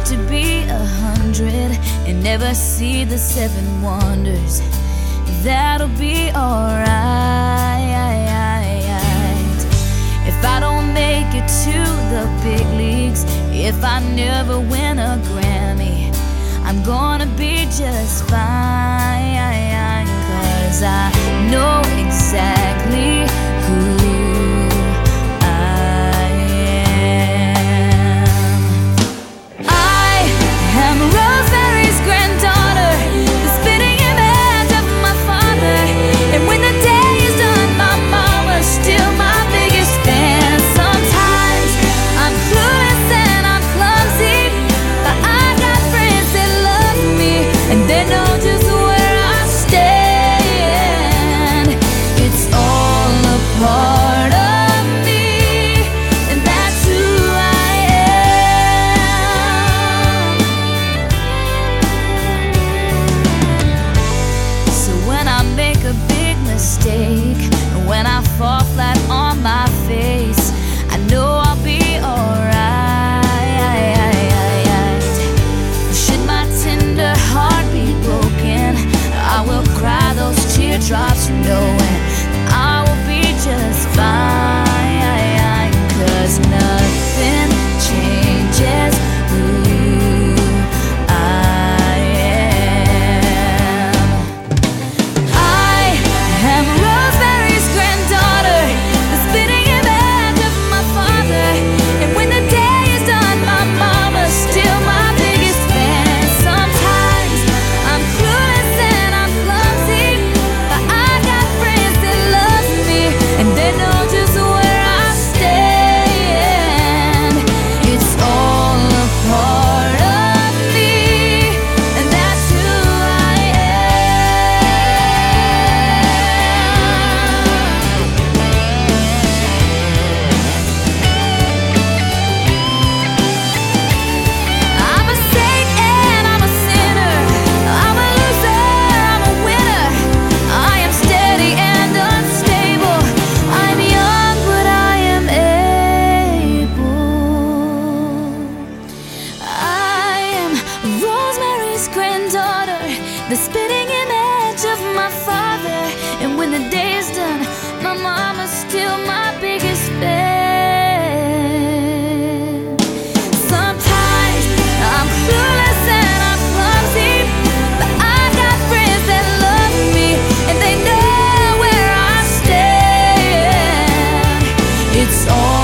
to be 100 and never see the 7 wonders, that'll be alright. If I don't make it to the big leagues, if I never win a Grammy, I'm gonna be just fine, 'cause I know exactly who I am. I am Rosemary's granddaughter, the spitting image of my father. And when the day is done, my mama's still my biggest fan. Sometimes I'm clueless and I'm clumsy, but I got friends that love me, and they know just where I stand. It's all a part of me, and that's who I am. So when I make a big mistake, when I fall flat on my face, I know I'll be alright. Should my tender heart be broken, I will cry those teardrops, knowing I will be just fine, 'cause nothing changes who I am. I am Rosemary's granddaughter, the spitting image of my father. And when the day is done, my mama's still my biggest fan. Sometimes I'm clueless and I'm clumsy, but I got friends that love me, and they know just where I stand. It's all a part of me, and that's who I am. I'm a saint and I'm a sinner, I'm a loser, I'm a winner. I am steady and unstable, I'm young but I am able. I am Rosemary's granddaughter, the spitting image of my father. And when the day is done, my mama's still my biggest fan. Sometimes I'm clueless and I'm clumsy, but I got friends that love me, and they know where I stand. It's all